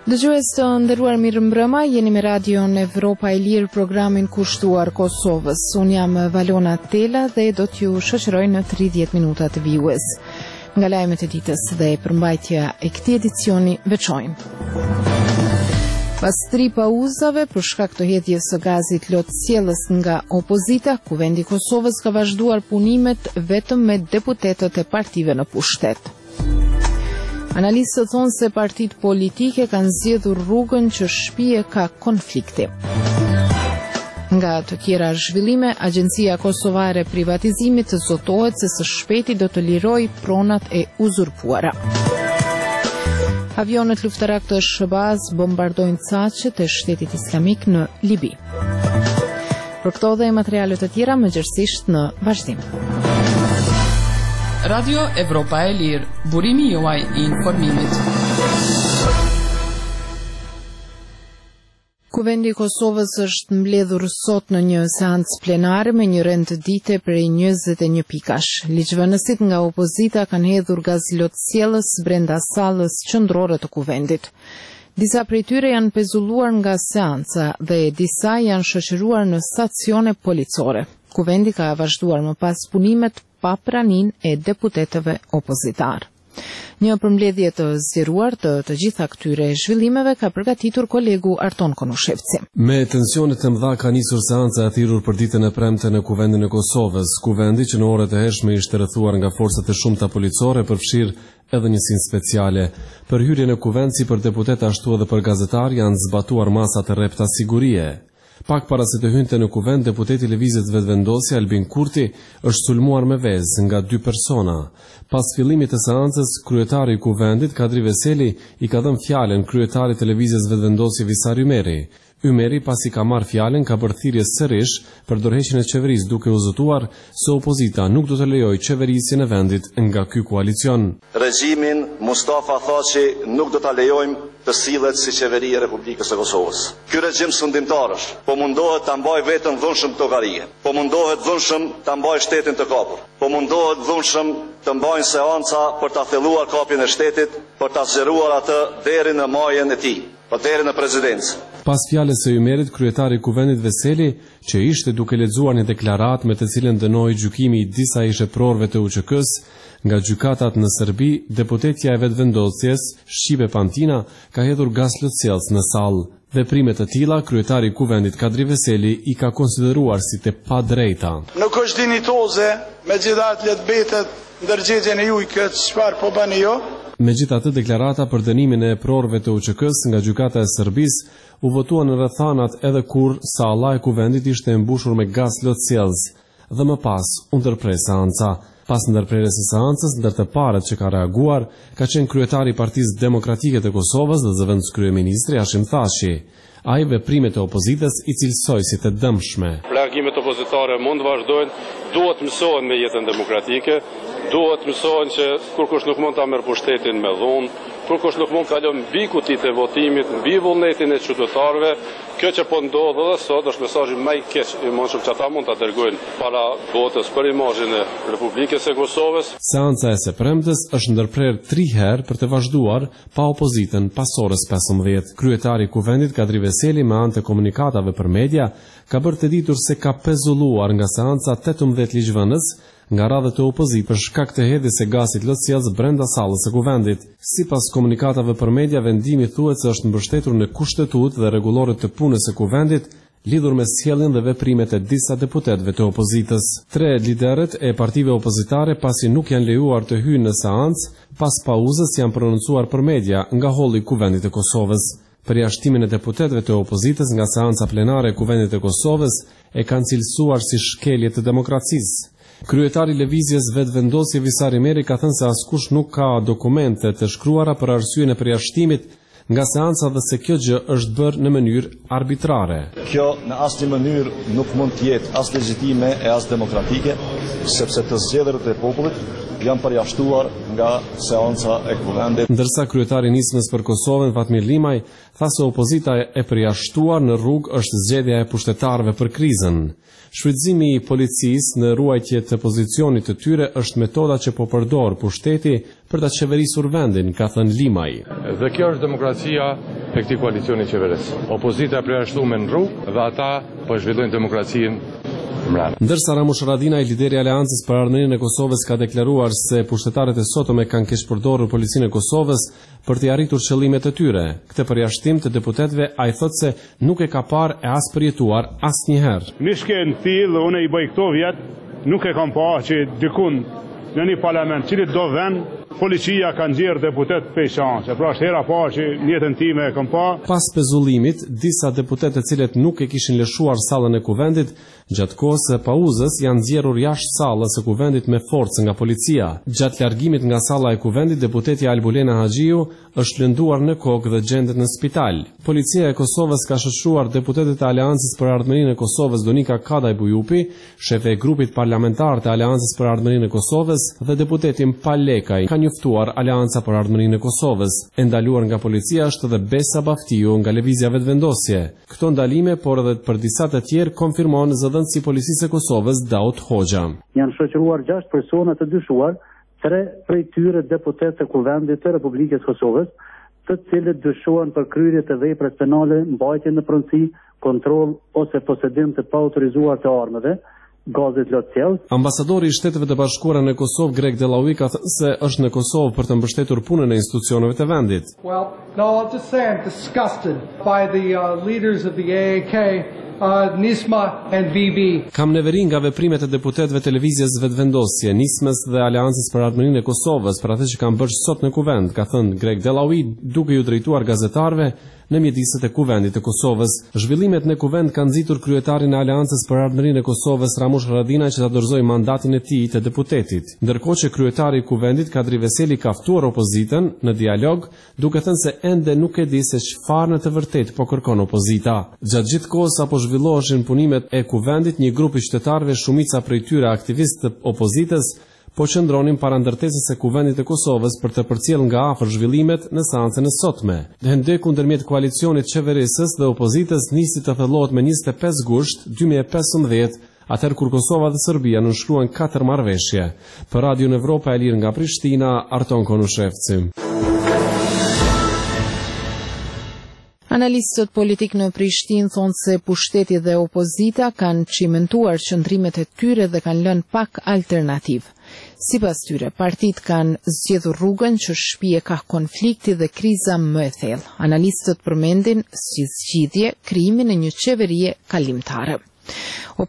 Dëgjues të nderuar, mirëmbrëma, jeni me radion Evropa e Lirë, programin kushtuar Kosovës. Unë jam Valona Tela dhe do t'ju shoqëroj në 30 minuta të vijues. Nga lajmet e ditës dhe përmbajtja e këtij edicioni veçojnë. Pas 3 pauzave për shkak të hedhjes së gazit lotësjellës nga opozita, Kuvendi i Kosovës ka vazhduar punimet vetëm me deputetët e partive në pushtet. Analistët thonë se partitë politike kanë zgjedhur rrugën që shpije ka konflikti. Nga të tjera zhvillime, Agjencia Kosovare e Privatizimit zotohet se së shpejti do të lirojë pronat e uzurpuara. Avionet luftarak të SBA-s bombardojnë caqet e Shtetit Islamik në Libi. Për këto dhe materialet të tjera mëngjesisht në vazhdim. Radio Evropa e Lirë, burimi juaj I informimit. Kuvendi I Kosovës është mbledhur sot në një seancë plenare me një rend dite prej 21 pikash. Ligjvënësit nga opozita kanë hedhur gaz lotësjellës brenda sallës qendrore të kuvendit. Disa prej tyre janë pezulluar nga seanca dhe disa janë shoqëruar në stacione policore. Kuvendi ka vazhduar më pas punimet pa praninë e deputetëve opozitar. Një përmbledhje të zgjeruar të gjitha këtyre zhvillimeve ka përgatitur kolegu Arton Konushevci. Me tensione të mëdha ka nisur seanca e thirrur për ditën e premte në Kuvendin e Kosovës. Kuvendi që në orët e hershme ishte rrethuar nga forcat e shumta policore përfshir edhe njësinë speciale. Për hyrjen e kuvend si për deputet ashtu edhe për gazetar janë zbatuar masa të rrepta sigurie. Pak para se të hynte në kuvend, deputeti Lëvizjes Vetëvendosje Albin Kurti është sulmuar me vezë nga 2 persona. Pas fillimit të seancës, kryetari I kuvendit Kadri Veseli I ka dhënë fjalën kryetarit të Lëvizjes Vetëvendosje Visar Ymeri. Ymeri pasi ka marrë fjalën ka bërë thirrje sërish për dorëheqjen e qeverisë duke u zotuar se opozita nuk do të lejojë qeverisjen e vendit nga ky koalicion. Regjimin Mustafa Thaçi nuk do ta lejojmë të sillet si qeveri e Republikës së Kosovës. Ky regjim sundimtarësh po mundohet ta mbajë veten dhunshëm tokarie, po mundohet dhunshëm ta mbajë shtetin të kapur, po mundohet dhunshëm të mbajnë seanca për ta thelluar kapjen e shtetit, për ta zgjeruar atë deri në majën e tij, deri në prezidencë. Pas fjalës së Ymerit, kryetari I kuvendit Veseli, që ishte duke lexuar një deklaratë me të cilën dënoi gjykimi I disa isheprorëve të UÇK-s nga gjykatat në Serbi, deputetja e Vetëvendosjes, Shqipe Pantina, ka hedhur gaz lotësjellës në sallë. Veprime të tilla, kryetari I kuvendit Kadri Veseli I ka konsideruar si të padrejta. Nuk është dinitoze, megjithatë le të betet ndërgjegjjen e juaj këtë çfarë po bani ju. Megjithatë, deklarata për dënimin e prorëve të UÇK-s nga gjykata e Serbisë u votua në rrethanat edhe kur salla e kuvendit ishte mbushur me gaz lotësjellës dhe më pas u ndërprer seanca. Pas ndërprerjes së seancës, ndër të parët që ka reaguar ka qenë kryetari I Partisë Demokratike të Kosovës dhe zëvendës kryeministri Hashim Thaçi. Ai veprimet e opozitës I cilësoi si të dëmshme. Reagimet opozitare mund të vazhdojnë, duhet mësohen me jetën demokratike, duhet mësohen që kur kush nuk mund ta merr pushtetin me dhunë, kur kush nuk mund kalon mbi kutitë e votimit, mbi vullnetin e qytetarëve. Kjo që po ndodh edhe sot është mesazhi më I keq I mundshëm që ata mund ta dërgojnë para votës për imazhin e Republikës së Kosovës. Seanca e së premtes është ndërprer 3 herë për të vazhduar pa opozitën pas orës 15. Kryetari I kuvendit Kadri Veseli me anë të komunikatave për media ka bërë të ditur se ka pezulluar nga seanca 18 ligjvënës nga radhët e opozitës për shkak të hedhjes së gazit lotësjellës brenda sallës së kuvendit. Sipas komunikatave për media, vendimi thuhet se është mbështetur në kushtetut dhe rregulloret të punës së kuvendit lidhur me sjelljen dhe veprimet e disa deputetëve të opozitës. 3 liderët e partive opozitare pasi nuk janë lejuar të hyjnë në seancë, pas pauzës janë prononcuar për media nga holli I kuvendit të Kosovës. Përjashtimin e deputetëve të opozitës nga seanca plenare e kuvendit të Kosovës e kanë cilësuar si shkelje të demokracisë. Kryetari I Lëvizjes Vetëvendosje Visar Ymeri ka thënë se askush nuk ka dokumente të shkruara për arsyeën e përjashtimit nga seanca dhe se kjo gjë është bërë në mënyrë arbitrare. Kjo në asnjë mënyrë nuk mund të jetë as legjitime e as demokratike. sepse të zgjedhjet e popullit janë përjashtuar nga seanca e kuvendit. Ndërsa kryetari i nismës për Kosovën Fatmir Limaj tha se opozita e përjashtuar në rrugë është zgjedhja e pushtetarëve për krizën. Shfrytëzimi i policisë në ruajtje të pozicionit të tyre është metoda që po përdor pushteti për ta qeverisur vendin, ka thënë Limaj. Dhe kjo është demokracia e këtij koalicioni qeveris. Opozita e përjashtuar në rrugë dhe ata po zhvillojnë demokracinë. Ndërsa Ramush Haradinaj, lideri i Aleancës për Ardhmërinë e Kosovës, ka deklaruar se pushtetarët e sotëm kanë keq përdorur policinë e Kosovës për të arritur qëllimet e tyre. Këtë përjashtim të deputetëve ai thotë se nuk e ka parë e as përjetuar asnjëherë. Nishke në tillë, unë i bëj këto vjet, nuk e kam parë që dikun në një parlament, cili do vend, policia ka nxjerrë deputet për shanse. Pra është hera parë që në jetën time e kam parë. Pas pezullimit, disa deputetë të cilët nuk e kishin lëshuar sallën e kuvendit, gjatë kohës së pauzës janë nxjerrur jashtë sallës së kuvendit me forcë nga policia. Gjatë largimit nga salla e kuvendit, deputetja Albulena Haxhiu është lënduar në kokë dhe gjendet në spital. Policia e Kosovës ka shoqëruar deputetët e Aleancës për Ardhmërinë e Kosovës Donika Kadaj Bujupi, shefe e grupit parlamentar të Aleancës për Ardhmërinë e Kosovës, dhe deputetin Palekaj ka njoftuar Aleanca për Ardhmërinë e Kosovës. E ndaluar nga policia është edhe Besa Baftiu nga Lëvizja Vetëvendosje. Këto ndalime, por edhe për disa të tjerë, konfirmon zëdhënësi i Policisë së Kosovës Daud Hoxha. Janë shoqëruar 6 persona të dyshuar, 3 prej tyre deputetë të Kuvendit të Republikës Kosovës, të cilët dyshohen për kryerje të veprave penale, mbajtje në pronësi, kontroll ose posedim të paautorizuar të armëve, gazet lotësjellë. Ambasadori i Shteteve të Bashkuara në Kosovë Greg Delaui ka thënë se është në Kosovë për të mbështetur punën e institucioneve të vendit. Well, no, I'll just say I'm disgusted by the leaders of the AAK, NISMA and VB. Kam neveri nga veprimet e deputetëve të Lëvizjes Vetëvendosje, Nismës dhe Aleancës për Ardhmërinë e Kosovës për atë që kanë bërë sot në kuvend, ka thënë Greg Delaui, duke ju drejtuar gazetarëve në mjediset e kuvendit të Kosovës. Zhvillimet në kuvend kanë nxitur kryetarin e Aleancës për Ardhmërinë e Kosovës Ramush Haradinaj që ta dorëzojë mandatin e tij të deputetit. Ndërkohë që kryetari i kuvendit Kadri Veseli ka ftuar opozitën në dialog, duke thënë se ende nuk e di se çfarë në të vërtetë po kërkon opozita. Gjatë gjithë kohës apo zhvilloheshin punimet e kuvendit, një grup i qytetarëve, shumica prej tyre aktivistë të opozitës, po qëndronin para ndërtesës së kuvendit të Kosovës për të përcjellë nga afër zhvillimet në seancën e sotme. Hendeku ndërmjet koalicionit qeverisës dhe opozitës nisi të thellohet me 25 gusht 2015, atëherë kur Kosova dhe Serbia nënshkruan 4 marrëveshje. Për Radion Evropa e Lirë nga Prishtina, Arton Konushevci. Analistët politik në Prishtinë thonë se pushteti dhe opozita kanë çimentuar qëndrimet e tyre dhe kanë lënë pak alternativë. Sipas tyre, partitë kanë zgjedhur rrugën që shpije ka konflikti dhe kriza më e thellë. Analistët përmendin si zgjidhje krijimin e një qeverie kalimtare.